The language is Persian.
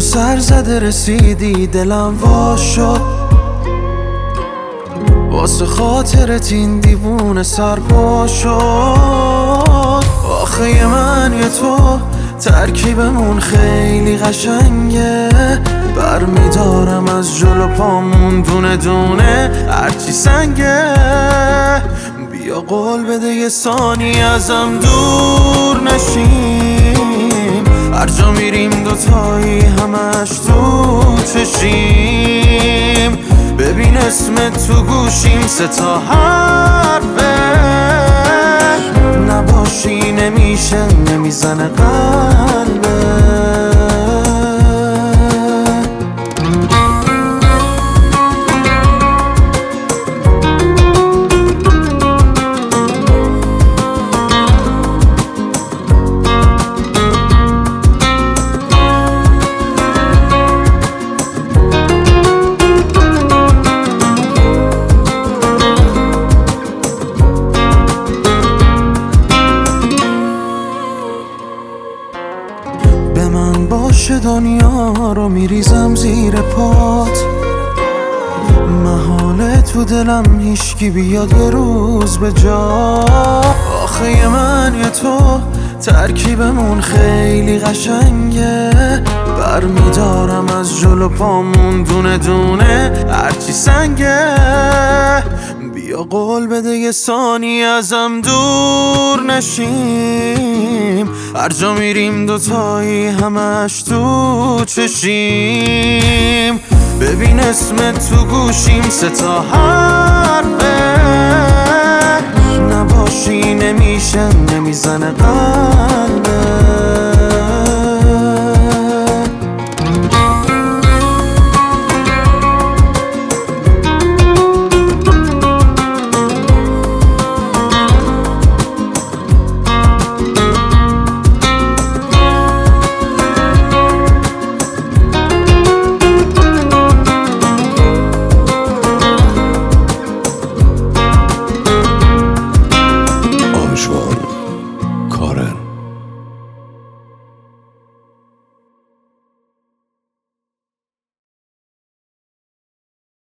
سر زده رسیدی دلم وا شد، واسه خاطرت این دیوونه سرپا شد. آخه من یا تو ترکیبمون خیلی قشنگه، برمیدارم از جلو پامون دونه دونه هرچی سنگه. بیا قول بده یه ثانی ازم دور نشیم، هر جا میریم دوتایی همش تو چشیم. ببین اسمت تو گوشیم 3 تا حرفه، نباشی نمیشه نمیزنه قلبه. به من باشه دنیا رو میریزم زیر پات، محاله تو دلم هیچکی بیاد یه روز به جا. آخه من یا تو ترکیبمون خیلی قشنگه، برمیدارم از جلو پامون دونه دونه هرچی سنگه. بیا قول بده یه ثانی ازم دور نشیم، هر جا میریم دوتایی همش تو چشیم. ببین اسمت تو گوشیم 3 تا حرفه، نباشی نمیشه نمیزنه قلبه.